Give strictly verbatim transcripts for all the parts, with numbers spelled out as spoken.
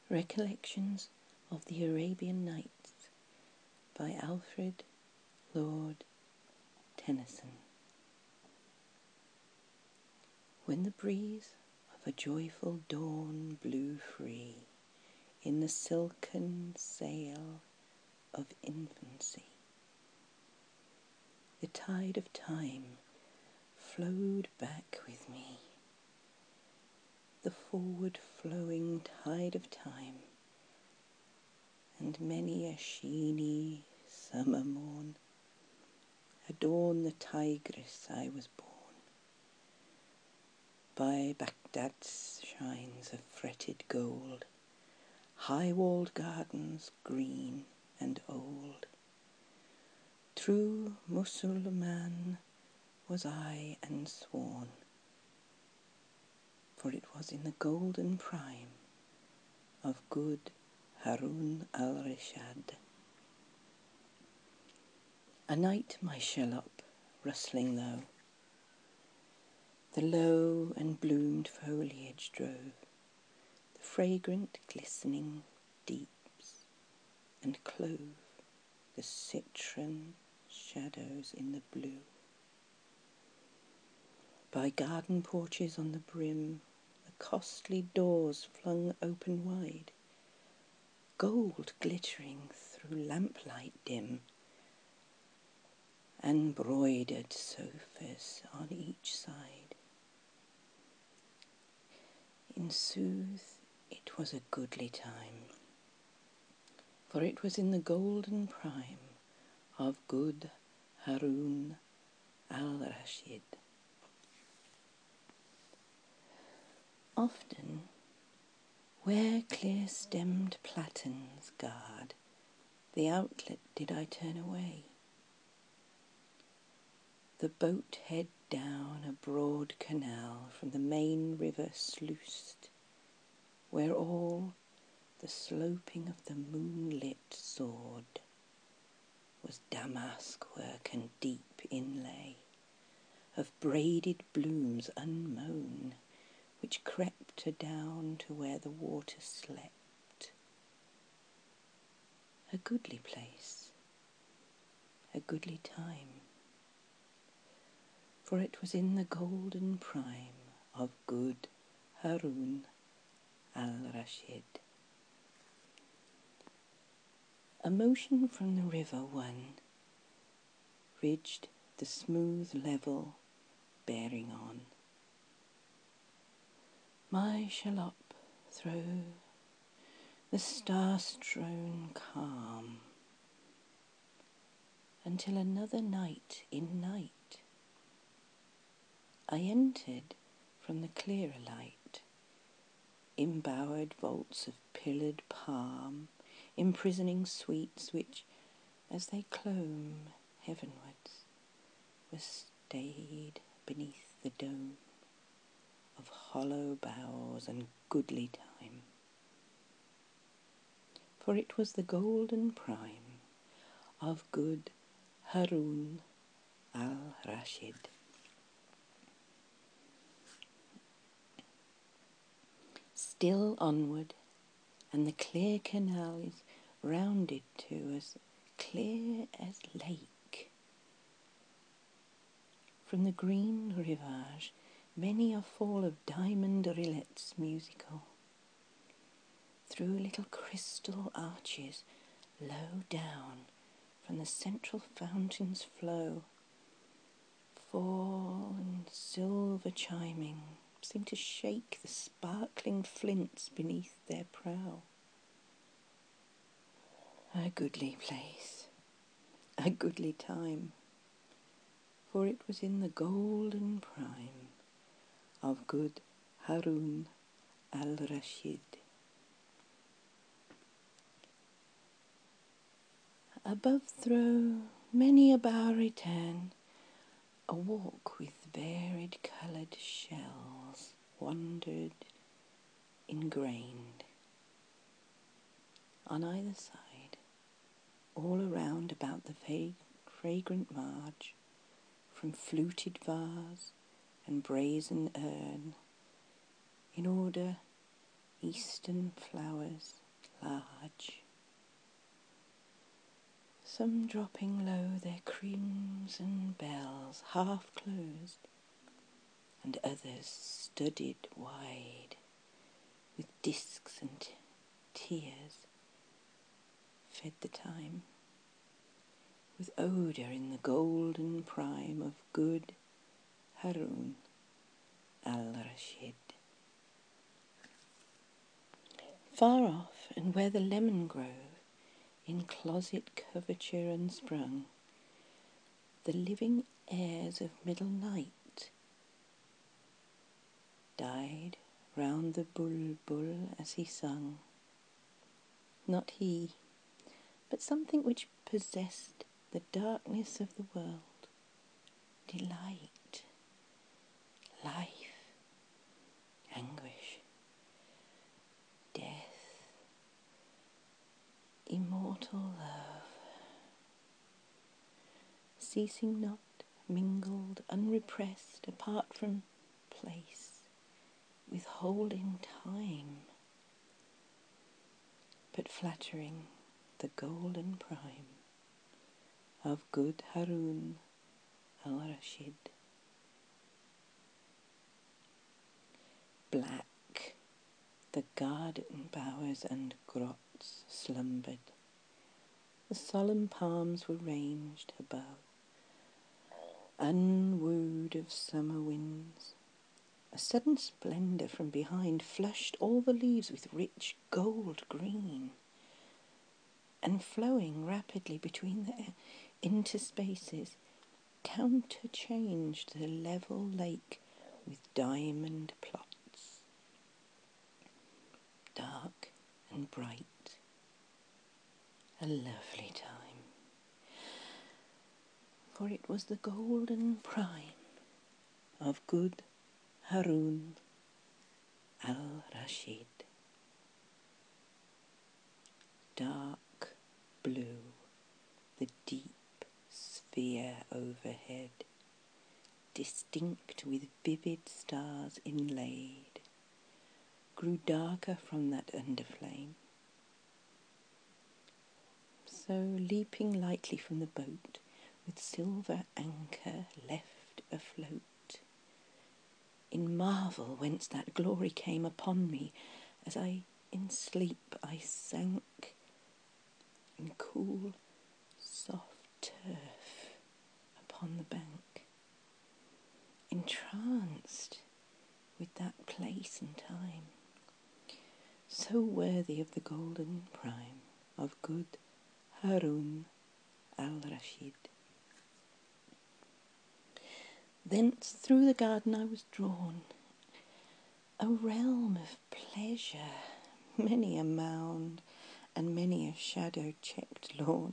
Recollections of the Arabian Nights by Alfred Lord Tennyson. When the breeze of a joyful dawn blew free in the silken sail of infancy, the tide of time flowed back with me, the forward-flowing tide of time, and many a sheeny summer morn adorn the Tigris I was born. By Baghdad's shrines of fretted gold, high-walled gardens green and old, true Mussulman was I and sworn, for it was in the golden prime of good Harun al-Rashid. A night my shallop rustling low, the low and bloomed foliage drove, the fragrant glistening deeps, and clove the citron shadows in the blue. By garden porches on the brim, the costly doors flung open wide, gold glittering through lamplight dim, and broidered sofas on each side. In sooth, it was a goodly time, for it was in the golden prime of good Harun al-Rashid. Often, where clear-stemmed platans guard the outlet, did I turn away, the boat head down a broad canal from the main river sluiced, where all the sloping of the moonlit sword was damask work and deep inlay of braided blooms unmown, which crept adown to where the water slept. A goodly place, a goodly time, for it was in the golden prime of good Harun al-Rashid. A motion from the river one ridged the smooth level bearing on. My shallop through the star-strewn calm, until another night in night I entered from the clearer light, embowered vaults of pillared palm, imprisoning sweets which, as they clomb heavenwards, were stayed beneath the dome of hollow boughs and goodly time. For it was the golden prime of good Harun al-Rashid. Still onward, and the clear canal is rounded to as clear as lake. From the green rivage, many a fall of diamond rillets musical. Through little crystal arches, low down, from the central fountain's flow, fall and silver chiming, seem to shake the sparkling flints beneath their prow. A goodly place, a goodly time, for it was in the golden prime of good Harun al-Rashid. Above throw many a bowery turn, a walk with varied coloured shells wandered ingrained. On either side, all around about the vague, fragrant marge, from fluted vase and brazen urn, in order eastern flowers large, some dropping low their crimson bells half closed, and others studded wide with discs and tears, fed the time with odour in the golden prime of good Harun al-Rashid. Far off, and where the lemon grove in closet coverture unsprung, the living airs of middle night died round the bulbul as he sung. Not he, but something which possessed the darkness of the world, delight, life, anguish, death, immortal love, ceasing not, mingled, unrepressed, apart from place, withholding time, but flattering the golden prime of good Harun al-Rashid. Black, the garden bowers and grots slumbered. The solemn palms were ranged above, unwooed of summer winds. A sudden splendour from behind flushed all the leaves with rich gold green, and flowing rapidly between the interspaces, counterchanged the level lake with diamond plots, dark and bright. A lovely time, for it was the golden prime of good Harun al-Rashid. Dark blue, the deep sphere overhead, distinct with vivid stars inlaid, grew darker from that underflame. So, leaping lightly from the boat, with silver anchor left afloat, in marvel whence that glory came upon me, as I in sleep I sank in cool, soft turf upon the bank, entranced with that place and time, so worthy of the golden prime of good Harun al-Rashid. Thence through the garden I was drawn, a realm of pleasure, many a mound and many a shadow-checked lawn,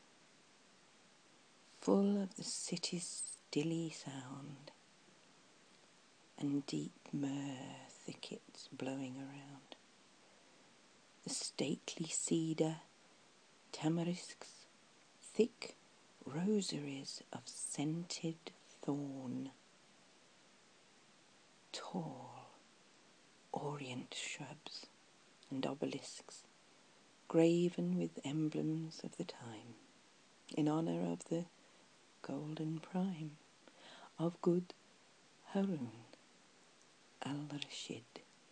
full of the city's stilly sound, and deep myrrh thickets blowing around. The stately cedar, tamarisks, thick rosaries of scented thorn, tall orient shrubs and obelisks, graven with emblems of the time, in honour of the golden prime of good Harun al-Rashid.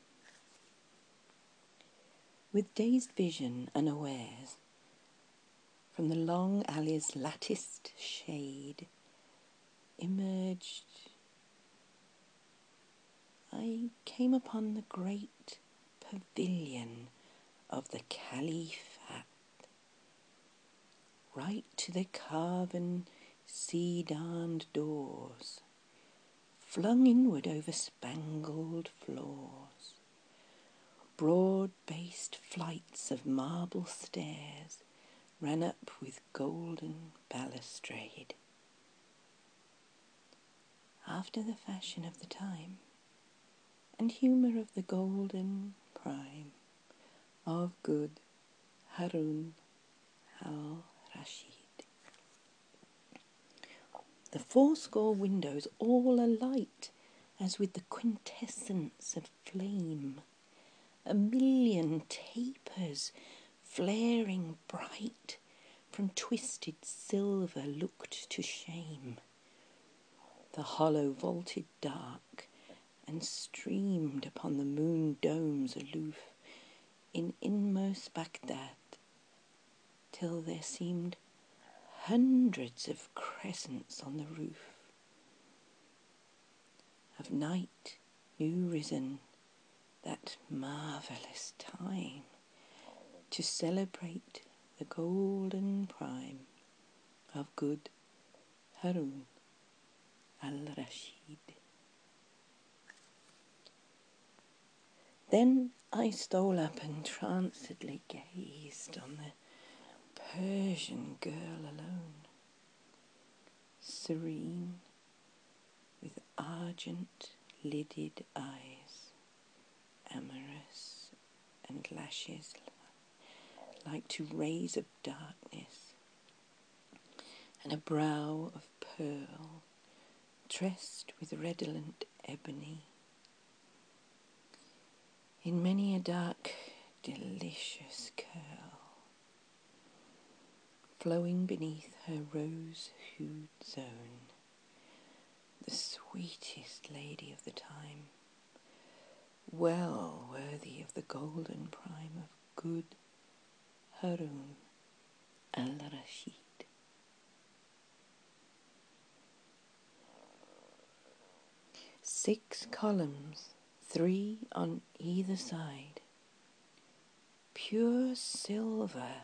With dazed vision unawares, from the long alley's latticed shade, emerged, I came upon the great pavilion of the Califat, right to the carven, sea-darned doors, flung inward over spangled floors. Broad-based flights of marble stairs ran up with golden balustrade, after the fashion of the time and humour of the golden prime of good Harun al-Rashid. The fourscore windows all alight as with the quintessence of flame, a million tapers flaring bright from twisted silver looked to shame. The hollow vaulted dark and streamed upon the moon domes aloof in inmost Baghdad, till there seemed hundreds of crescents on the roof. Of night new risen, that marvellous time, to celebrate the golden prime of good Harun al-Rashid. Then I stole up and trancedly gazed on the Persian girl alone, serene, with argent-lidded eyes, amorous and lashes like to rays of darkness, and a brow of pearl, tressed with redolent ebony. In many a dark, delicious curl, flowing beneath her rose-hued zone, the sweetest lady of the time, well worthy of the golden prime of good Harun al-Rashid. Six columns, three on either side, pure silver,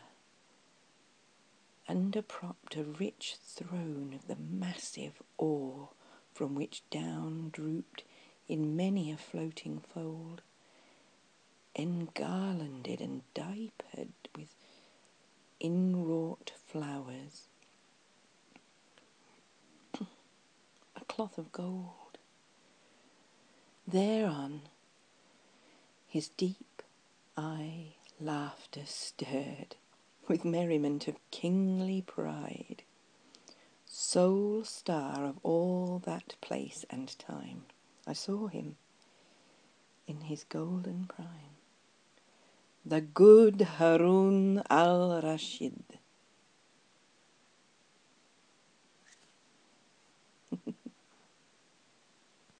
underpropped a rich throne of the massive ore from which down drooped in many a floating fold, engarlanded and diapered with inwrought flowers, a cloth of gold. Thereon his deep eye laughter stirred with merriment of kingly pride, sole star of all that place and time. I saw him in his golden prime, the good Harun al-Rashid,